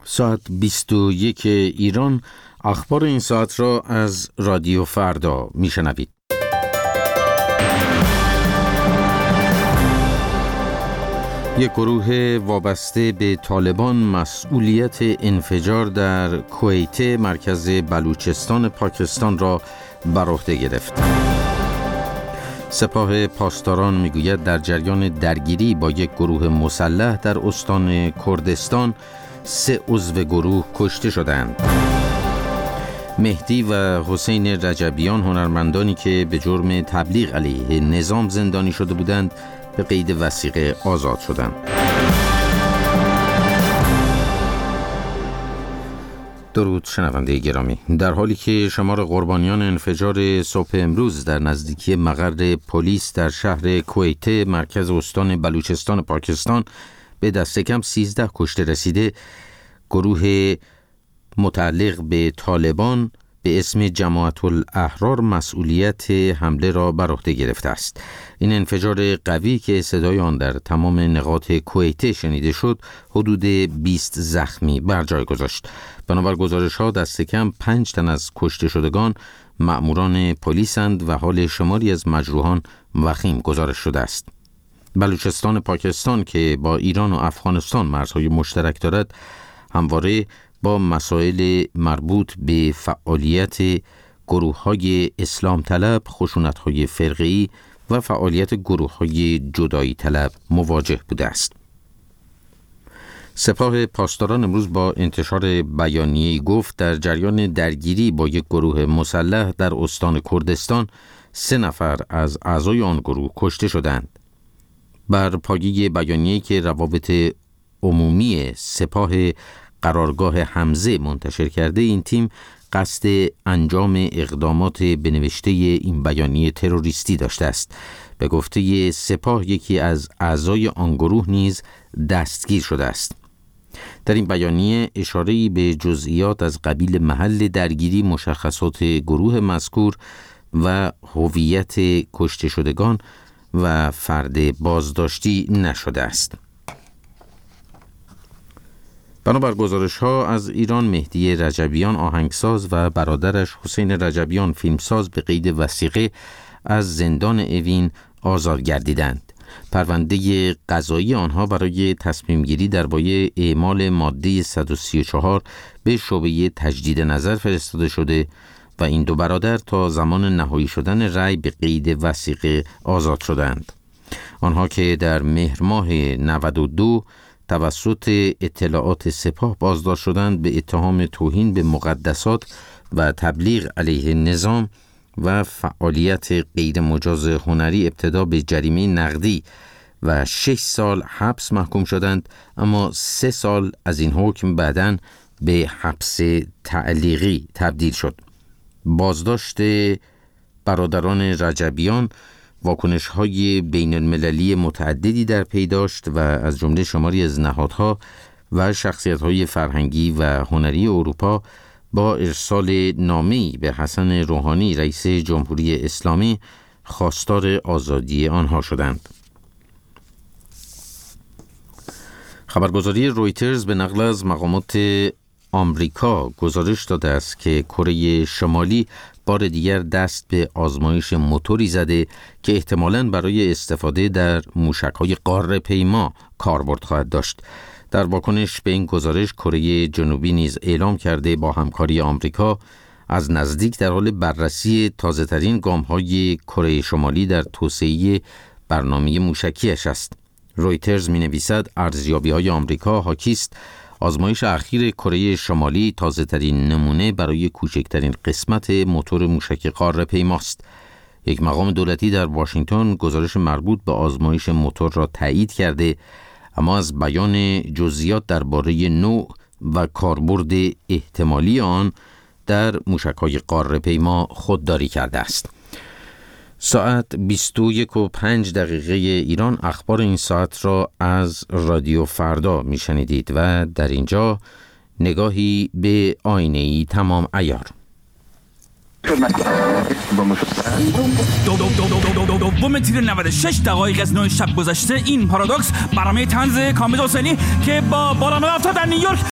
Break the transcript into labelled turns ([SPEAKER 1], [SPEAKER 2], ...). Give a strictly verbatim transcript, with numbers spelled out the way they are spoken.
[SPEAKER 1] ساعت بیست و یک ایران. اخبار این ساعت را از رادیو فردا میشنوید. یک گروه وابسته به طالبان مسئولیت انفجار در کویت مرکز بلوچستان پاکستان را بر عهده گرفت. سپاه پاسداران میگوید در جریان درگیری با یک گروه مسلح در استان کردستان سه عضو گروه کشته شدند. مهدی و حسین رجبیان، هنرمندانی که به جرم تبلیغ علیه نظام زندانی شده بودند، به قید وثیقه آزاد شدند. درود شنونده گرامی، در حالی که شمار قربانیان انفجار صبح امروز در نزدیکی مقر پلیس در شهر کویت مرکز استان بلوچستان پاکستان به دست کم سیزده کشته رسیده، گروه متعلق به طالبان به اسم جماعت الاحرار مسئولیت حمله را بر عهده گرفته است. این انفجار قوی که صدای آن در تمام نقاط کویت شنیده شد، حدود بیست زخمی بر جای گذاشت. بنابر گزارش‌ها دست کم پنج تن از کشته شدگان مأموران پلیسند و حال شماری از مجروحان وخیم گزارش شده است. بلوچستان پاکستان که با ایران و افغانستان مرزهای مشترک دارد، همواره با مسائل مربوط به فعالیت گروه‌های اسلام طلب، خشونت‌های فرقه‌ای و فعالیت گروه‌های جدایی طلب مواجه بوده است. سپاه پاسداران امروز با انتشار بیانیه‌ای گفت در جریان درگیری با یک گروه مسلح در استان کردستان سه نفر از اعضای آن گروه کشته شدند. بر پایه بیانیه‌ای که روابط عمومی سپاه قرارگاه حمزه منتشر کرده، این تیم قصد انجام اقدامات به نوشته این بیانیه تروریستی داشته است. به گفته سپاه یکی از اعضای آن گروه نیز دستگیر شده است. در این بیانیه اشاره‌ای به جزئیات از قبیل محل درگیری، مشخصات گروه مذکور و هویت کشته شدگان و فرد بازداشتی نشده است. بنابر گزارش‌ها از ایران، مهدی رجبیان آهنگساز و برادرش حسین رجبیان فیلمساز به قید وثیقه از زندان اوین آزاد گردیدند. پرونده قضایی آنها برای تصمیم گیری درباره اعمال ماده صد و سی و چهار به شعبه تجدید نظر فرستاده شده و این دو برادر تا زمان نهایی شدن رأی به قید وثیقه آزاد شدند. آنها که در مهر ماه نود و دو توسط اطلاعات سپاه بازداشت شدند به اتهام توهین به مقدسات و تبلیغ علیه نظام و فعالیت غیر مجاز هنری، ابتدا به جریمه نقدی و شش سال حبس محکوم شدند، اما سه سال از این حکم بعداً به حبس تعلیقی تبدیل شد. بازداشت برادران رجبیان واکنش‌های بین المللی متعددی در پی داشت و از جمله شماری از نهادها و شخصیت‌های فرهنگی و هنری اروپا با ارسال نامه‌ای به حسن روحانی رئیس جمهوری اسلامی خواستار آزادی آنها شدند. خبرگزاری رویترز به نقل از مقامات آمریکا گزارش داده است که کره شمالی بار دیگر دست به آزمایش موتوری زده که احتمالاً برای استفاده در موشک‌های قاره پیما کاربرد خواهد داشت. در واکنش به این گزارش، کره جنوبی نیز اعلام کرده با همکاری آمریکا از نزدیک در حال بررسی تازه‌ترین گام‌های کره شمالی در توسعه برنامه موشکیش است. رویترز می‌نویسد ارزیابی‌های آمریکا حاکی است آزمایش اخیر کره شمالی تازه‌ترین نمونه برای کوچکترین قسمت موتور موشک قاره پیماست. یک مقام دولتی در واشنگتن گزارش مربوط به آزمایش موتور را تایید کرده، اما از بیان جزئیات درباره نوع و کاربرد احتمالی آن در موشک‌های قاره پیما خودداری کرده است. ساعت بیست و یک و پنج دقیقه ایران. اخبار این ساعت را از رادیو فردا میشنیدید و در اینجا نگاهی به آینه‌ای تمام عیار.
[SPEAKER 2] دوم تیر نود و شش دقایق از نه شب گذشته، این پارادوکس برنامه طنز کامبیز حسینی که با باران افتاد در نیویورک